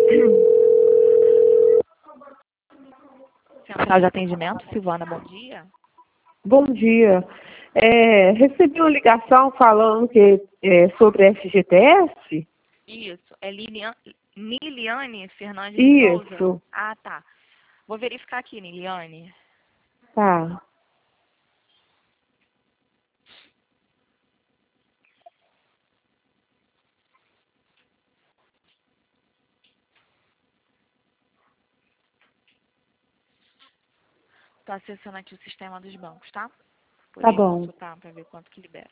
Central de atendimento, Silvana, bom dia. Bom dia. Recebi uma ligação falando que sobre FGTS? Isso, é Niliane Fernandes Isso. de Souza? Ah, tá. Vou verificar aqui, Niliane. Tá. Estou acessando aqui o sistema dos bancos, tá? Tá Poder bom. consultar para ver quanto que libera.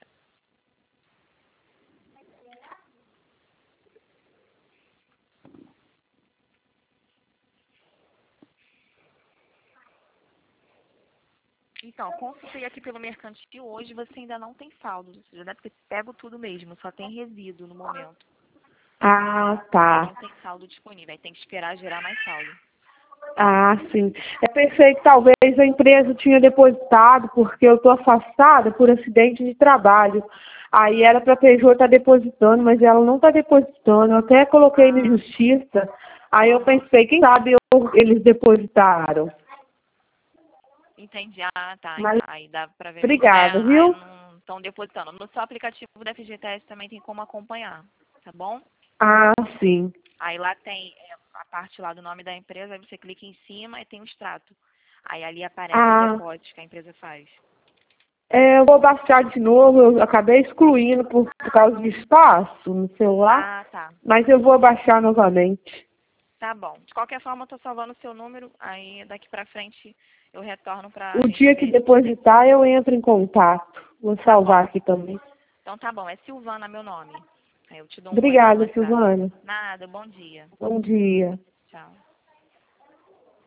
Então, consultei aqui pelo mercantil. Hoje você ainda não tem saldo. Você já deve ter pego tudo mesmo, só tem resíduo no momento. Ah, Não tá. tem saldo disponível. Aí tem que esperar gerar mais saldo. Ah, sim. É perfeito. Talvez a empresa tinha depositado, porque eu estou afastada por acidente de trabalho. Aí era para a PJ estar depositando, mas ela não está depositando. Eu até coloquei na justiça. Aí eu pensei, quem sabe eles depositaram. Entendi. Ah, tá. Mas Aí dá pra ver. obrigada, Aí viu? não estão depositando. No seu aplicativo da FGTS também tem como acompanhar, tá bom? Ah, sim. Aí lá tem a parte lá do nome da empresa, aí você clica em cima e tem o extrato. Aí ali aparece os Ah, depósitos que a empresa faz. eu vou baixar de novo. Eu acabei excluindo por causa de espaço no celular, Ah, tá. mas eu vou baixar novamente. Tá bom. De qualquer forma, eu tô salvando o seu número, aí daqui pra frente eu retorno pra O gente dia que ver se tem. depositar, eu entro em contato. Vou Tá salvar bom. aqui também. Então tá bom. É Silvana meu nome. Aí eu te dou um oi lá no Obrigada, WhatsApp. Silvana. Nada, bom dia. Bom dia.